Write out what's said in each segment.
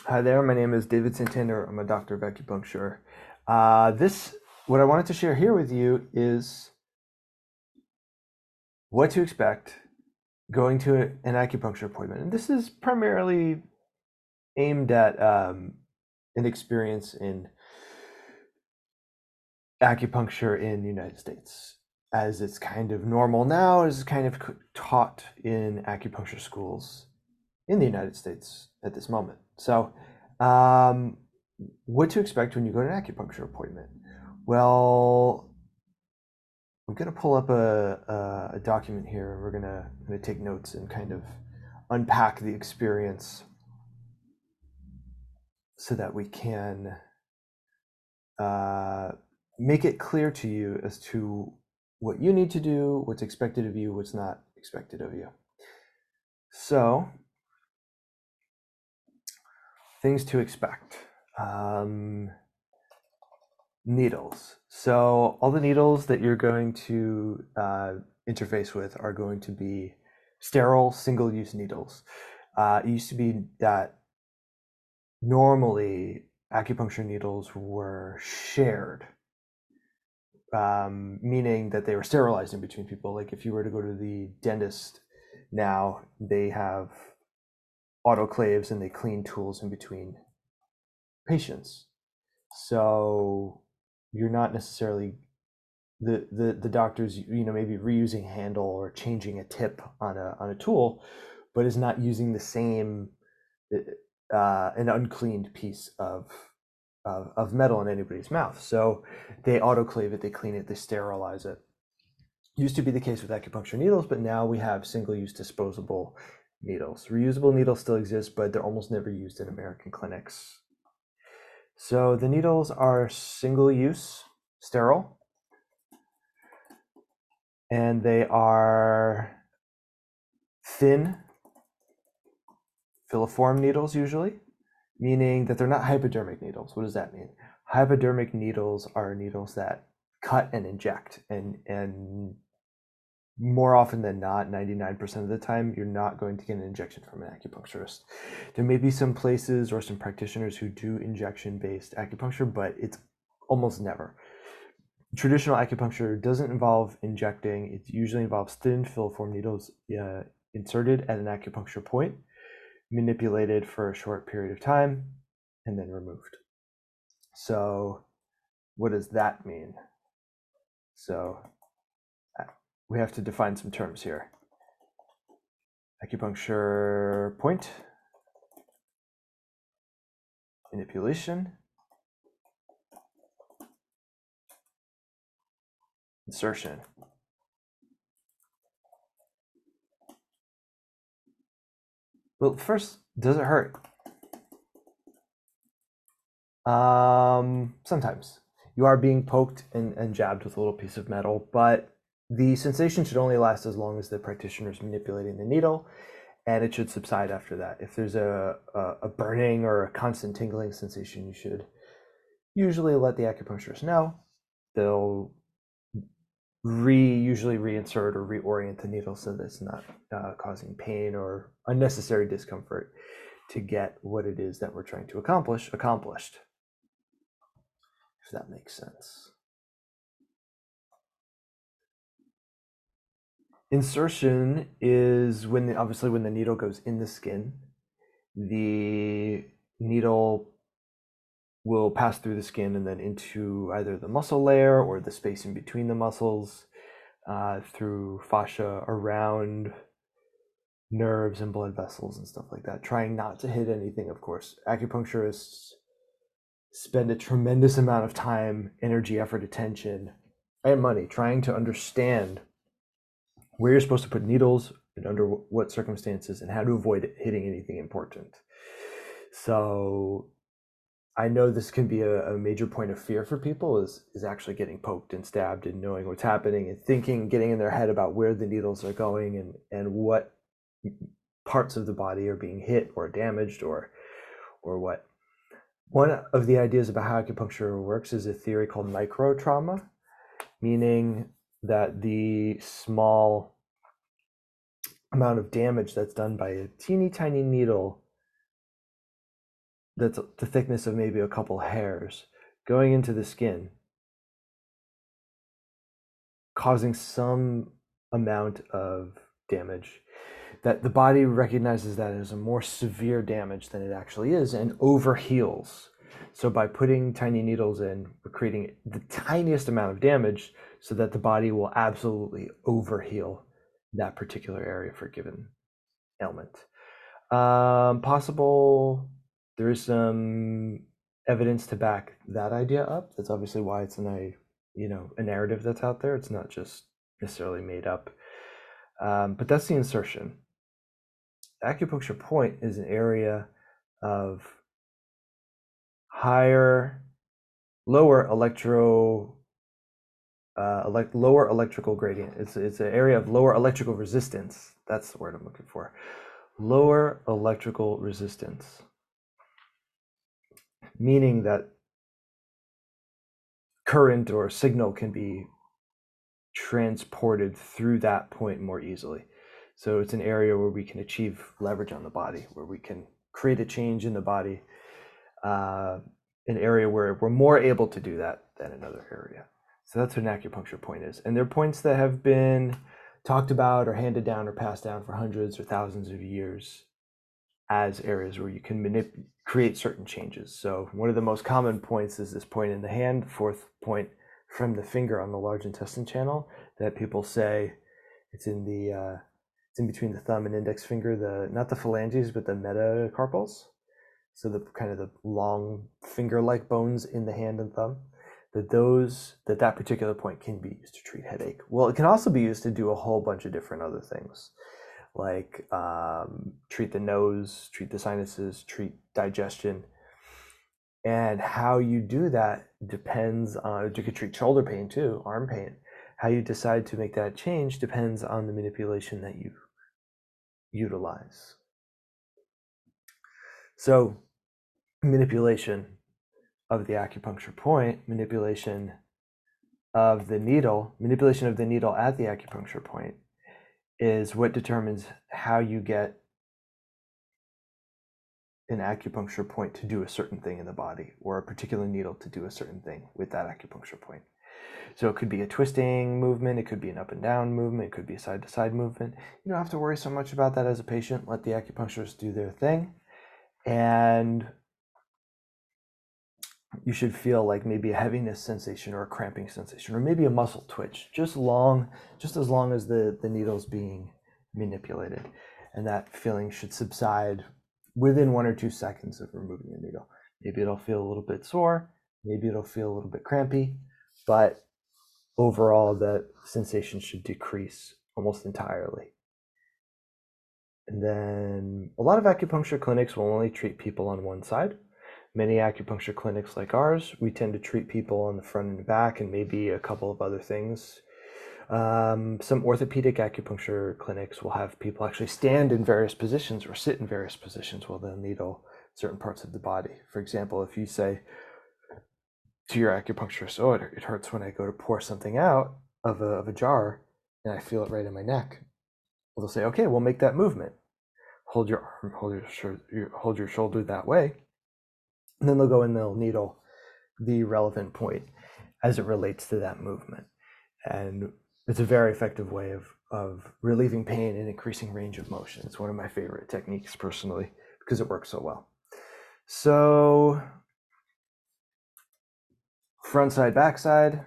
Hi there, my name is David Santander. I'm a doctor of acupuncture. What I wanted to share here with you is what to expect going to an acupuncture appointment. And this is primarily aimed at an experience in acupuncture in the United States, as it's kind of normal now, as it's kind of taught in acupuncture schools in the United States at this moment. So, um, what to expect when you go to an acupuncture appointment? Well, I'm going to pull up a document here. We're going to take notes and kind of unpack the experience so that we can uh, make it clear to you as to what you need to do, what's expected of you, what's not expected of you. So, things to expect. Needles. So all the needles that you're going to interface with are going to be sterile, single-use needles. It used to be that normally acupuncture needles were shared, meaning that they were sterilized in between people. Like if you were to go to the dentist now, they have autoclaves and they clean tools in between patients. So you're not necessarily the doctors, maybe reusing a handle or changing a tip on a tool, but is not using the same an uncleaned piece of metal in anybody's mouth. So they autoclave it, they clean it, they sterilize it. Used to be the case with acupuncture needles, but now we have single-use disposable needles. Reusable needles still exist, but they're almost never used in American clinics. So the needles are single-use, sterile, and they are thin filiform needles usually, meaning that they're not hypodermic needles. What does that mean? Hypodermic needles are needles that cut and inject, and more often than not, 99% of the time, you're not going to get an injection from an acupuncturist. There may be some places or some practitioners who do injection-based acupuncture, but it's almost never. Traditional acupuncture doesn't involve injecting. It usually involves thin filiform needles inserted at an acupuncture point, manipulated for a short period of time, and then removed. So what does that mean? So we have to define some terms here. Acupuncture point, manipulation, insertion. Well, first, does it hurt? Sometimes. You are being poked and jabbed with a little piece of metal, but the sensation should only last as long as the practitioner is manipulating the needle, and it should subside after that. If there's a burning or a constant tingling sensation, you should usually let the acupuncturist know. They'll usually reinsert or reorient the needle so that it's not causing pain or unnecessary discomfort to get what it is that we're trying to accomplish accomplished, if that makes sense. Insertion is obviously when the needle goes in the skin, the needle will pass through the skin and then into either the muscle layer or the space in between the muscles, through fascia around nerves and blood vessels and stuff like that, trying not to hit anything, of course. Acupuncturists spend a tremendous amount of time, energy, effort, attention, and money trying to understand where you're supposed to put needles and under what circumstances and how to avoid hitting anything important. So I know this can be a major point of fear for people is actually getting poked and stabbed and knowing what's happening and thinking, getting in their head about where the needles are going and what parts of the body are being hit or damaged or what. One of the ideas about how acupuncture works is a theory called microtrauma, meaning that the small amount of damage that's done by a teeny tiny needle that's the thickness of maybe a couple hairs going into the skin, causing some amount of damage, that the body recognizes that as a more severe damage than it actually is and overheals. So by putting tiny needles in, we're creating the tiniest amount of damage so that the body will absolutely overheal that particular area for a given ailment. Possible, there is some evidence to back that idea up. That's obviously why it's a narrative that's out there. It's not just necessarily made up. But that's the insertion. The acupuncture point is an area of lower electrical gradient. It's an area of lower electrical resistance. That's the word I'm looking for. Lower electrical resistance, meaning that current or signal can be transported through that point more easily. So it's an area where we can achieve leverage on the body, where we can create a change in the body, an area where we're more able to do that than another area. So that's what an acupuncture point is. And they're points that have been talked about or handed down or passed down for hundreds or thousands of years as areas where you can create certain changes. So one of the most common points is this point in the hand, fourth point from the finger on the large intestine channel, that people say it's in between the thumb and index finger, not the phalanges, but the metacarpals. So the kind of the long finger-like bones in the hand and thumb, that particular point can be used to treat headache. Well, it can also be used to do a whole bunch of different other things, like treat the nose, treat the sinuses, treat digestion. And how you do that depends on, you could treat shoulder pain too, arm pain. How you decide to make that change depends on the manipulation that you utilize. So manipulation of the acupuncture point, manipulation of the needle at the acupuncture point is what determines how you get an acupuncture point to do a certain thing in the body, or a particular needle to do a certain thing with that acupuncture point. So it could be a twisting movement, it could be an up and down movement, it could be a side to side movement. You don't have to worry so much about that as a patient. Let the acupuncturist do their thing. And you should feel like maybe a heaviness sensation or a cramping sensation, or maybe a muscle twitch, just as long as the needle's being manipulated. And that feeling should subside within 1 or 2 seconds of removing the needle. Maybe it'll feel a little bit sore, maybe it'll feel a little bit crampy, but overall that sensation should decrease almost entirely. And then a lot of acupuncture clinics will only treat people on one side. Many acupuncture clinics like ours, we tend to treat people on the front and back and maybe a couple of other things. Some orthopedic acupuncture clinics will have people actually stand in various positions or sit in various positions while they'll needle certain parts of the body. For example, if you say to your acupuncturist, "Oh, it hurts when I go to pour something out of a jar and I feel it right in my neck," well, they'll say, "Okay, we'll make that movement. Hold your arm, hold your shoulder that way." And then they'll go and they'll needle the relevant point as it relates to that movement. And it's a very effective way of relieving pain and increasing range of motion. It's one of my favorite techniques personally because it works so well. So front side, back side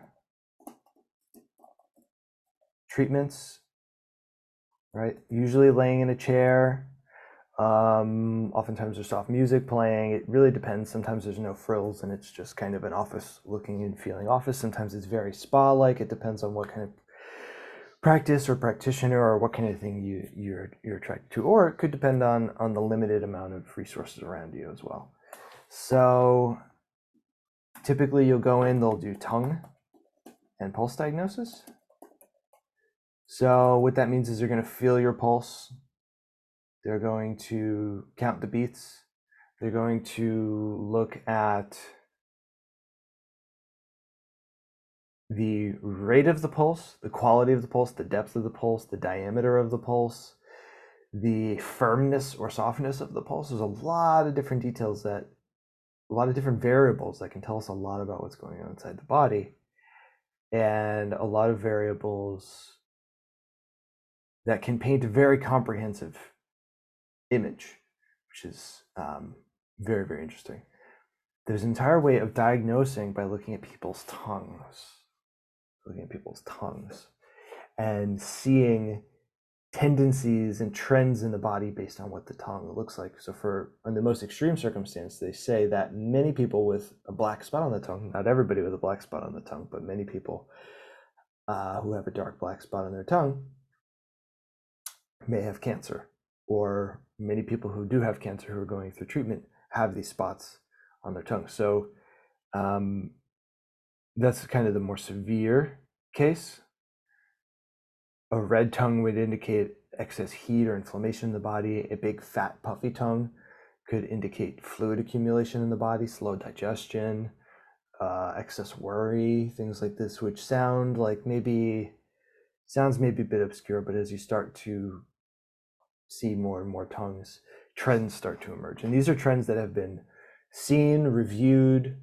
treatments, right? Usually laying in a chair. Oftentimes there's soft music playing. It really depends. Sometimes there's no frills and it's just kind of an office looking and feeling office. Sometimes it's very spa-like. It depends on what kind of practice or practitioner or what kind of thing you're attracted to, or it could depend on the limited amount of resources around you as well. So typically you'll go in, they'll do tongue and pulse diagnosis. So what that means is they're going to feel your pulse. They're going to count the beats. They're going to look at the rate of the pulse, the quality of the pulse, the depth of the pulse, the diameter of the pulse, the firmness or softness of the pulse. There's a lot of different details that a lot of different variables that can tell us a lot about what's going on inside the body, and a lot of variables that can paint a very comprehensive image, which is very, very interesting. There's an entire way of diagnosing by looking at people's tongues, and seeing tendencies and trends in the body based on what the tongue looks like. So in the most extreme circumstance, they say that many people with a black spot on the tongue, not everybody with a black spot on the tongue, but many people who have a dark black spot on their tongue may have cancer, or many people who do have cancer who are going through treatment have these spots on their tongue. So that's kind of the more severe case. A red tongue would indicate excess heat or inflammation in the body. A big, fat, puffy tongue could indicate fluid accumulation in the body, slow digestion, excess worry, things like this, which sounds maybe a bit obscure, but as you start to see more and more tongues, trends start to emerge. And these are trends that have been seen, reviewed,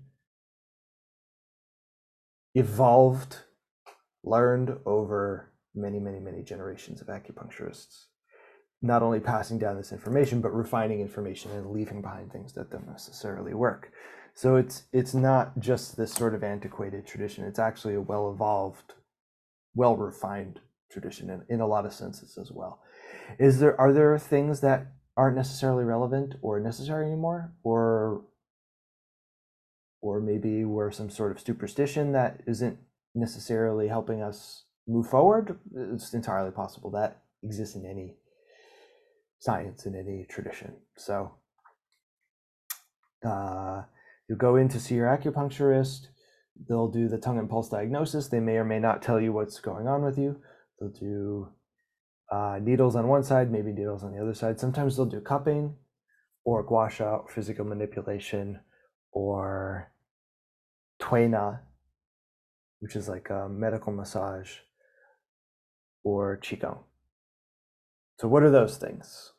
evolved, learned over many, many, many generations of acupuncturists, not only passing down this information, but refining information and leaving behind things that don't necessarily work. So it's not just this sort of antiquated tradition. It's actually a well-evolved, well-refined tradition in a lot of senses as well. Are there things that aren't necessarily relevant or necessary anymore, or maybe we're some sort of superstition that isn't necessarily helping us move forward? It's entirely possible. That exists in any science, in any tradition. So you go in to see your acupuncturist. They'll do the tongue and pulse diagnosis. They may or may not tell you what's going on with you. They'll do needles on one side, maybe needles on the other side. Sometimes they'll do cupping or gua sha, or physical manipulation, or tui na, which is like a medical massage, or qigong. So what are those things?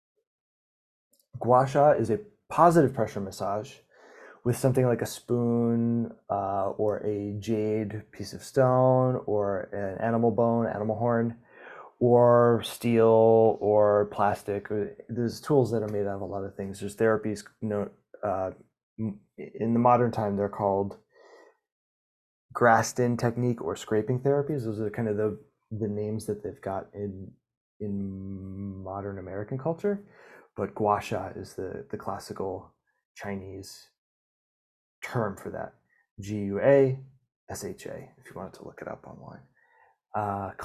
Gua sha is a positive pressure massage with something like a spoon or a jade piece of stone or an animal bone, animal horn, or steel or plastic. There's tools that are made out of a lot of things. There's therapies, in the modern time, they're called Graston technique or scraping therapies. Those are kind of the names that they've got in modern American culture. But gua sha is the classical Chinese term for that. GUASHA, if you wanted to look it up online.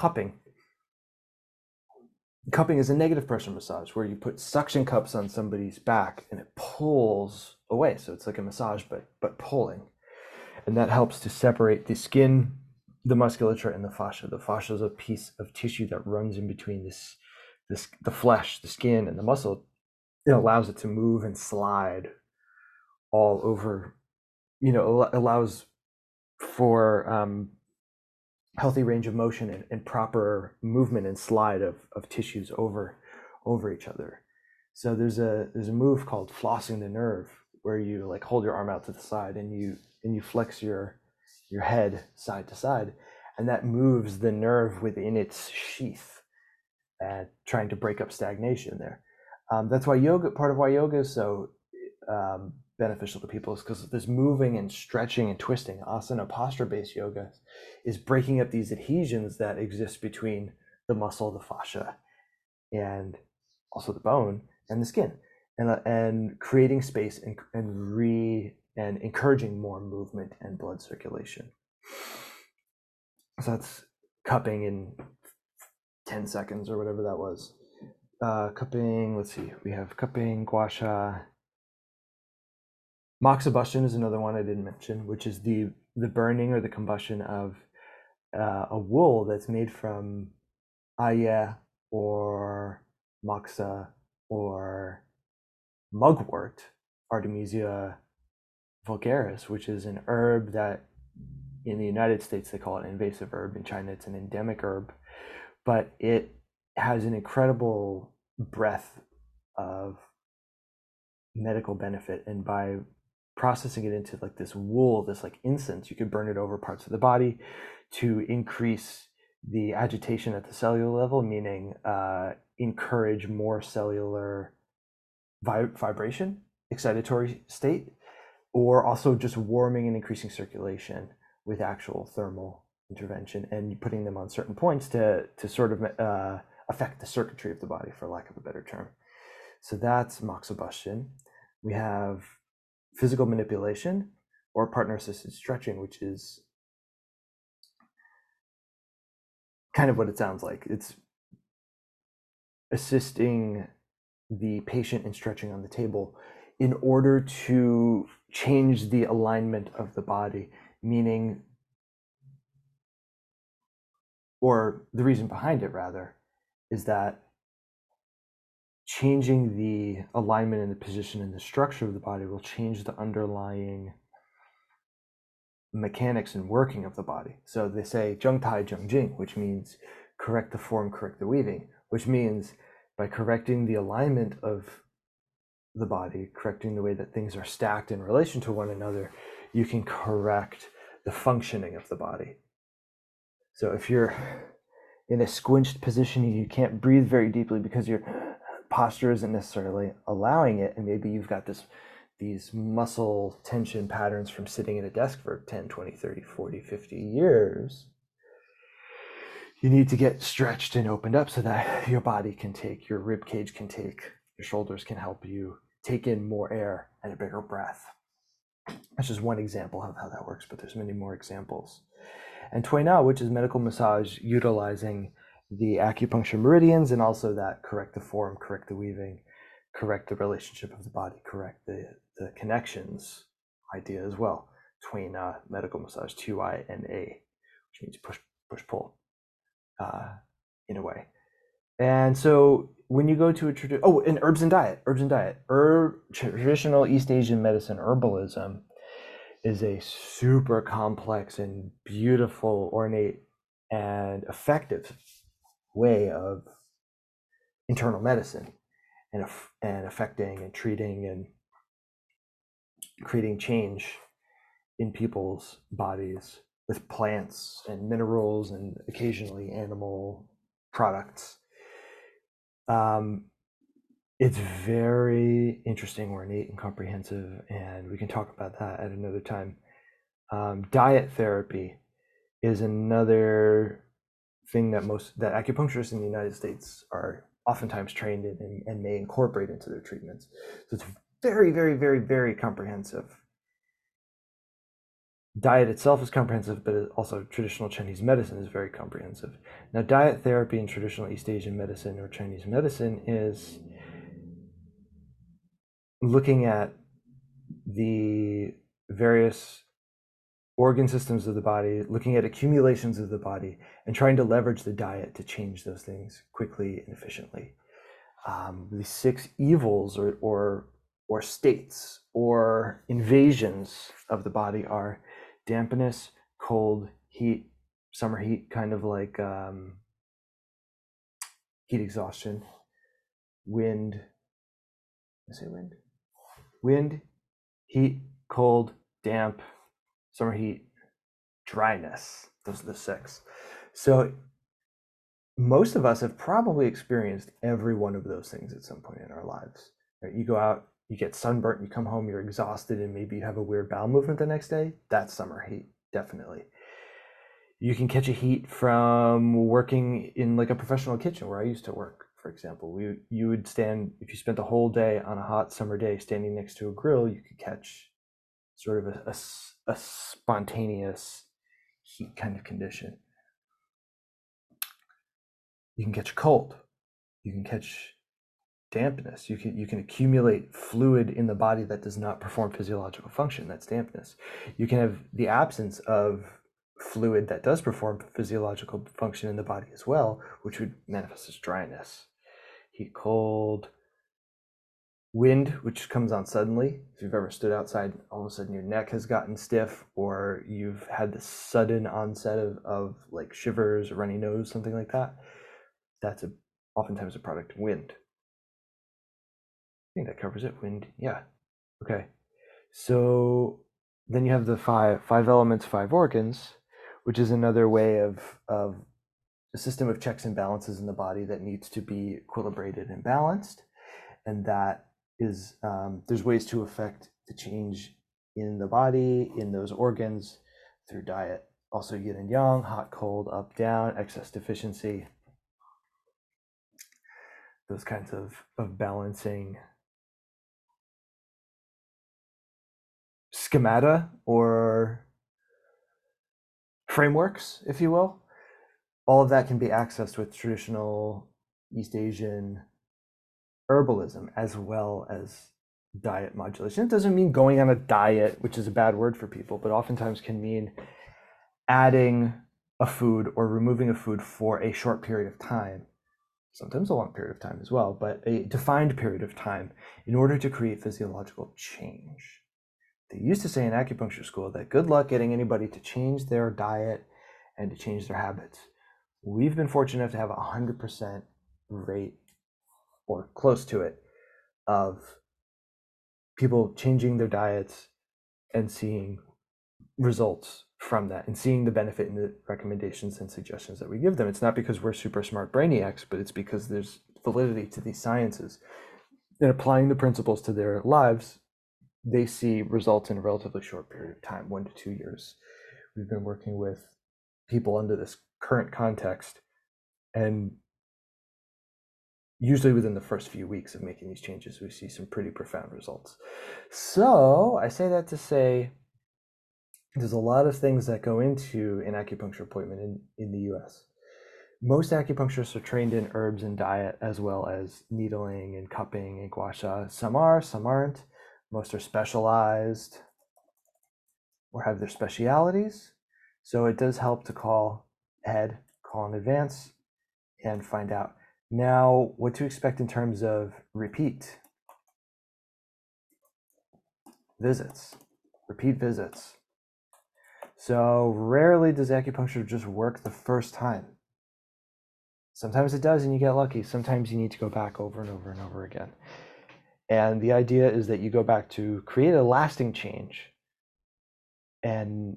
Cupping is a negative pressure massage where you put suction cups on somebody's back and it pulls away. So it's like a massage, but pulling. And that helps to separate the skin, the musculature, and the fascia. The fascia is a piece of tissue that runs in between the flesh, the skin, and the muscle. It allows it to move and slide all over, allows for healthy range of motion and proper movement and slide of tissues over each other. So there's a move called flossing the nerve, where you like hold your arm out to the side and you flex your head side to side, and that moves the nerve within its sheath, trying to break up stagnation there. That's why part of why yoga is so beneficial to people, is because this moving and stretching and twisting. Asana, posture-based yoga, is breaking up these adhesions that exist between the muscle, the fascia, and also the bone and the skin, and creating space and encouraging more movement and blood circulation. So that's cupping in 10 seconds or whatever that was. Cupping, let's see, we have cupping, gua sha. Moxibustion is another one I didn't mention, which is the burning or the combustion of a wool that's made from aye or moxa or mugwort, Artemisia vulgaris, which is an herb that in the United States they call it an invasive herb. In China it's an endemic herb, but it has an incredible breadth of medical benefit, and by processing it into like this wool, this like incense. You could burn it over parts of the body to increase the agitation at the cellular level, meaning encourage more cellular vibration, excitatory state, or also just warming and increasing circulation with actual thermal intervention, and putting them on certain points to sort of affect the circuitry of the body, for lack of a better term. So that's moxibustion. We have physical manipulation or partner-assisted stretching, which is kind of what it sounds like. It's assisting the patient in stretching on the table in order to change the alignment of the body, meaning, or the reason behind it rather, is that changing the alignment and the position and the structure of the body will change the underlying mechanics and working of the body. So they say Zheng Tai Zheng Jing, which means correct the form, correct the weaving, which means by correcting the alignment of the body, correcting the way that things are stacked in relation to one another, you can correct the functioning of the body. So if you're in a squinched position, you can't breathe very deeply because your posture isn't necessarily allowing it, and maybe you've got these muscle tension patterns from sitting at a desk for 10, 20, 30, 40, 50 years, you need to get stretched and opened up so that your body can take, your rib cage can take, your shoulders can help you take in more air and a bigger breath. That's just one example of how that works, but there's many more examples. And Tui Na, which is medical massage utilizing the acupuncture meridians, and also that correct the form, correct the weaving, correct the relationship of the body, correct the connections idea as well. Tui Na, medical massage, Tui Na, which means push, pull, in a way. And so when you go to a and herbs and diet, traditional East Asian medicine, herbalism, is a super complex and beautiful, ornate, and effective way of internal medicine and affecting and treating and creating change in people's bodies with plants and minerals and occasionally animal products. It's very interesting, ornate, and comprehensive, and we can talk about that at another time. Diet therapy is another thing that acupuncturists in the United States are oftentimes trained in and may incorporate into their treatments. So it's very, very, very, very comprehensive. Diet itself is comprehensive, but also traditional Chinese medicine is very comprehensive. Now, diet therapy in traditional East Asian medicine or Chinese medicine is looking at the various organ systems of the body, looking at accumulations of the body, and trying to leverage the diet to change those things quickly and efficiently. The 6 evils or states or invasions of the body are dampness, cold, heat, summer heat, kind of like heat exhaustion, wind. I say wind. Wind, heat, cold, damp, summer heat, dryness. Those are the 6. So most of us have probably experienced every one of those things at some point in our lives. Right? You go out, you get sunburnt, you come home, you're exhausted, and maybe you have a weird bowel movement the next day. That's summer heat, definitely. You can catch a heat from working in like a professional kitchen where I used to work, for example. You would stand, if you spent a whole day on a hot summer day standing next to a grill, you could catch sort of a spontaneous heat kind of condition. You can catch cold. You can catch dampness. You can accumulate fluid in the body that does not perform physiological function. That's dampness. You can have the absence of fluid that does perform physiological function in the body as well, which would manifest as dryness. Heat, cold, wind, which comes on suddenly. If you've ever stood outside, all of a sudden your neck has gotten stiff, or you've had the sudden onset of like shivers, or runny nose, something like that. That's oftentimes a product of wind. I think that covers it. Wind, yeah. Okay. So then you have the five elements, five organs, which is another way of a system of checks and balances in the body that needs to be equilibrated and balanced. And that is, there's ways to affect the change in the body, in those organs, through diet. Also yin and yang, hot, cold, up, down, excess, deficiency, those kinds of balancing schemata or frameworks, if you will. All of that can be accessed with traditional East Asian herbalism as well as diet modulation. It doesn't mean going on a diet, which is a bad word for people, but oftentimes can mean adding a food or removing a food for a short period of time, sometimes a long period of time as well, but a defined period of time in order to create physiological change. They used to say in acupuncture school that good luck getting anybody to change their diet and to change their habits. We've been fortunate enough to have a 100% rate or close to it of people changing their diets and seeing results from that and seeing the benefit in the recommendations and suggestions that we give them. It's not because we're super smart brainiacs, but it's because there's validity to these sciences. And applying the principles to their lives, they see results in a relatively short period of time, 1 to 2 years. We've been working with people under this current context, and usually within the first few weeks of making these changes, we see some pretty profound results. So I say that to say there's a lot of things that go into an acupuncture appointment in the US. Most acupuncturists are trained in herbs and diet, as well as needling and cupping and gua sha. Some are, some aren't. Most are specialized or have their specialities. So it does help to call ahead, call in advance, and find out. Now, what to expect in terms of repeat visits. So rarely does acupuncture just work the first time. Sometimes it does and you get lucky. Sometimes you need to go back over and over and over again. And the idea is that you go back to create a lasting change and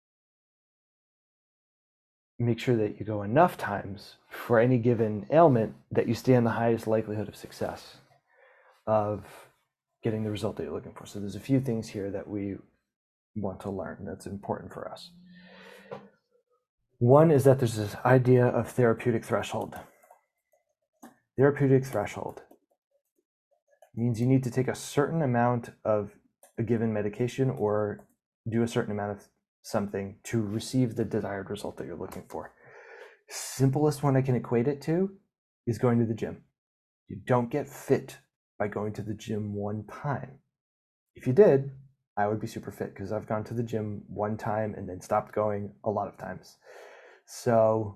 make sure that you go enough times for any given ailment that you stay on the highest likelihood of success of getting the result that you're looking for. So there's a few things here that we want to learn that's important for us. One is that there's this idea of therapeutic threshold. Therapeutic threshold means you need to take a certain amount of a given medication or do a certain amount of something to receive the desired result that you're looking for. Simplest one I can equate it to is going to the gym. You don't get fit by going to the gym one time. If you did, I would be super fit because I've gone to the gym one time and then stopped going a lot of times. So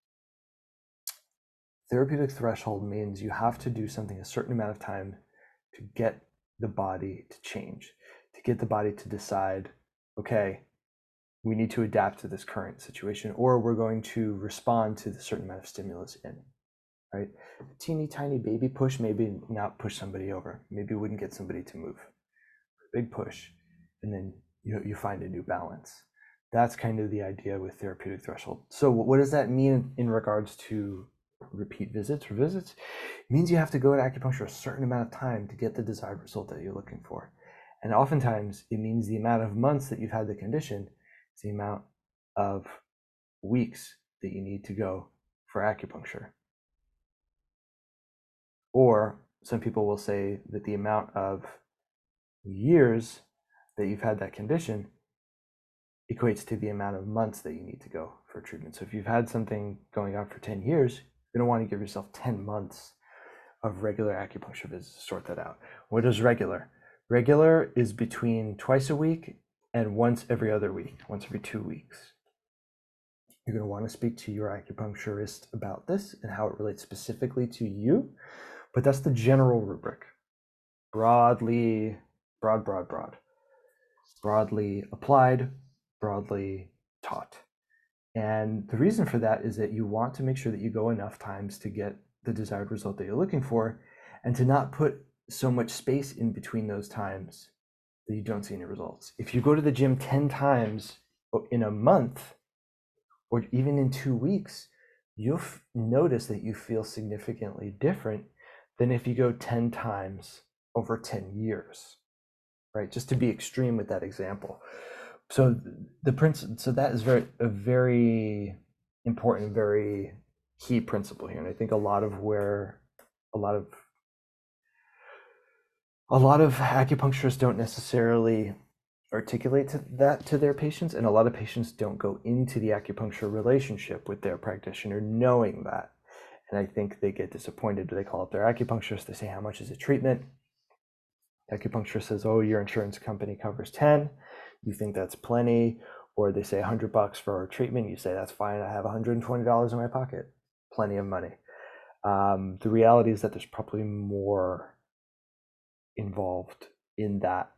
therapeutic threshold means you have to do something a certain amount of time to get the body to change, to get the body to decide, okay, we need to adapt to this current situation, or we're going to respond to the certain amount of stimulus in, right? A teeny tiny baby push, maybe not push somebody over, maybe wouldn't get somebody to move. Big push, and then you find a new balance. That's kind of the idea with therapeutic threshold. So what does that mean in regards to repeat visits or visits? It means you have to go to acupuncture a certain amount of time to get the desired result that you're looking for. And oftentimes it means the amount of months that you've had the condition is the amount of weeks that you need to go for acupuncture. Or some people will say that the amount of years that you've had that condition equates to the amount of months that you need to go for treatment. So if you've had something going on for 10 years, you're going to want to give yourself 10 months of regular acupuncture visits to sort that out. What is regular? Regular is between twice a week and once every other week, once every 2 weeks. You're going to want to speak to your acupuncturist about this and how it relates specifically to you, but that's the general rubric. Broadly applied, broadly taught. And the reason for that is that you want to make sure that you go enough times to get the desired result that you're looking for, and to not put so much space in between those times that you don't see any results. If you go to the gym 10 times in a month or even in 2 weeks, you'll notice that you feel significantly different than if you go 10 times over 10 years, right? Just to be extreme with that example. So that is a very important, very key principle here. And I think a lot of acupuncturists don't necessarily articulate that to their patients, and a lot of patients don't go into the acupuncture relationship with their practitioner knowing that. And I think they get disappointed. They call up their acupuncturist, they say, how much is a treatment? The acupuncturist says, oh, your insurance company covers 10. You think that's plenty. Or they say $100 for our treatment. You say, that's fine. I have $120 in my pocket. Plenty of money. The reality is that there's probably more involved in that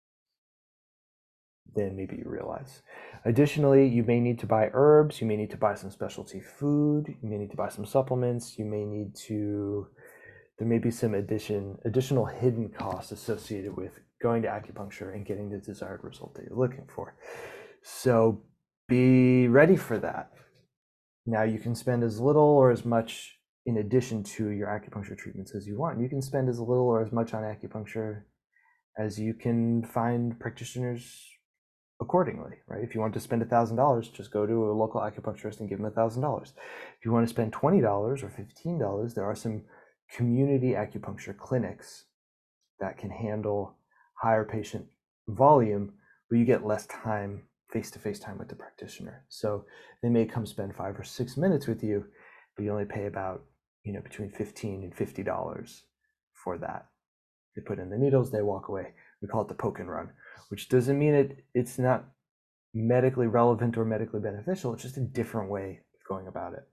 than maybe you realize. Additionally, you may need to buy herbs, you may need to buy some specialty food, you may need to buy some supplements, there may be some additional hidden costs associated with going to acupuncture and getting the desired result that you're looking for. So be ready for that. Now you can spend as little or as much in addition to your acupuncture treatments as you want. You can spend as little or as much on acupuncture as you can find practitioners accordingly, right? If you want to spend $1,000, just go to a local acupuncturist and give them $1,000. If you want to spend $20 or $15, there are some community acupuncture clinics that can handle higher patient volume, but you get less time, face-to-face time with the practitioner. So they may come spend 5 or 6 minutes with you, but you only pay about, between $15 and $50 for that. They put in the needles, they walk away. We call it the poke and run, which doesn't mean it's not medically relevant or medically beneficial. It's just a different way of going about it.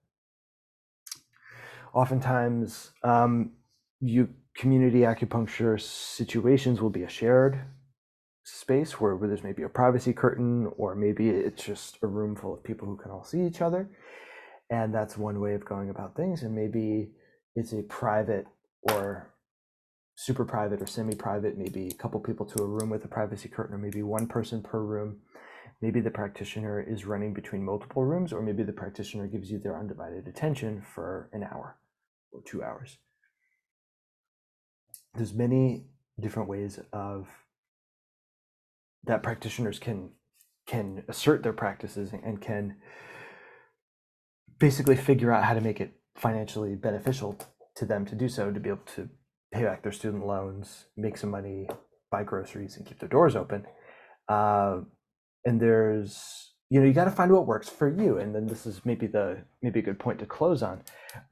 Oftentimes, community acupuncture situations will be a shared space where there's maybe a privacy curtain, or maybe it's just a room full of people who can all see each other. And that's one way of going about things. And maybe it's a private or super private or semi-private, maybe a couple people to a room with a privacy curtain, or maybe one person per room. Maybe the practitioner is running between multiple rooms, or maybe the practitioner gives you their undivided attention for an hour or 2 hours. There's many different ways of that practitioners can assert their practices and can basically figure out how to make it financially beneficial to them to do so, to be able to pay back their student loans, make some money, buy groceries, and keep their doors open. And there's, you got to find what works for you. And then this is maybe a good point to close on.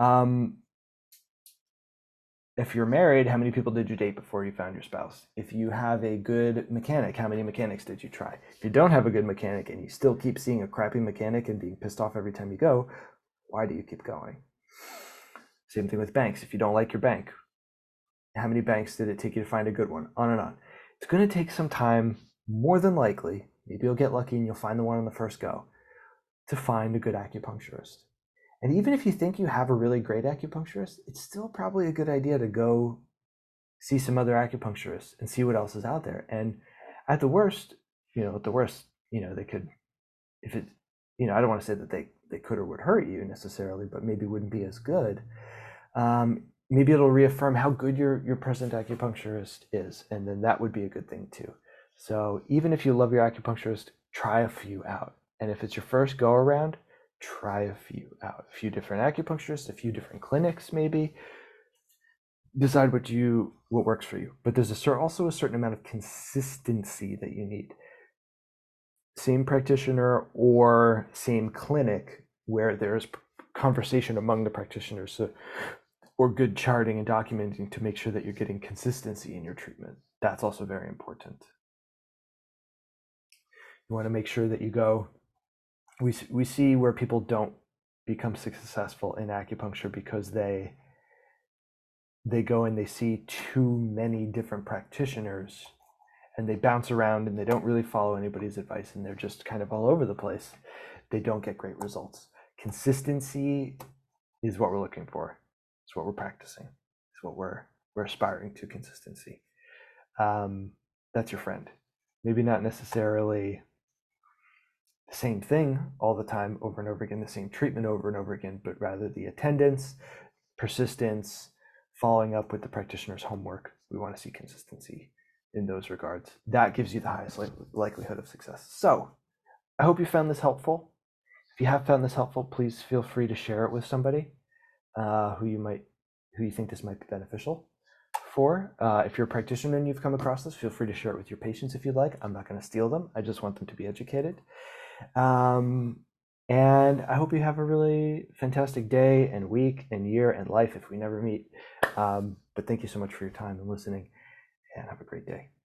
If you're married, how many people did you date before you found your spouse? If you have a good mechanic, how many mechanics did you try? If you don't have a good mechanic and you still keep seeing a crappy mechanic and being pissed off every time you go, why do you keep going? Same thing with banks. If you don't like your bank, how many banks did it take you to find a good one? On and on. It's going to take some time, more than likely. Maybe you'll get lucky and you'll find the one on the first go, to find a good acupuncturist. And even if you think you have a really great acupuncturist, it's still probably a good idea to go see some other acupuncturists and see what else is out there. And at the worst, they could, if it, I don't want to say that they could or would hurt you necessarily, but maybe wouldn't be as good. Maybe it'll reaffirm how good your present acupuncturist is, and then that would be a good thing too. So even if you love your acupuncturist, try a few out. And if it's your first go around, try a few out. A few different acupuncturists, a few different clinics maybe. Decide what works for you. But there's also a certain amount of consistency that you need. Same practitioner or same clinic where there's conversation among the practitioners, or good charting and documenting to make sure that you're getting consistency in your treatment. That's also very important. You want to make sure that you go. We see where people don't become successful in acupuncture because they go and they see too many different practitioners, and they bounce around and they don't really follow anybody's advice, and they're just kind of all over the place. They don't get great results. Consistency is what we're looking for. It's what we're practicing. It's what we're aspiring to, consistency. That's your friend. maybe not necessarily the same thing all the time over and over again, the same treatment over and over again, but rather the attendance, persistence, following up with the practitioner's homework. We want to see consistency in those regards. That gives you the highest likelihood of success. So I hope you found this helpful. If you have found this helpful, please feel free to share it with somebody who you think this might be beneficial for. If you're a practitioner and you've come across this, feel free to share it with your patients if you'd like. I'm not going to steal them. I just want them to be educated. And I hope you have a really fantastic day and week and year and life if we never meet. But thank you so much for your time and listening, and have a great day.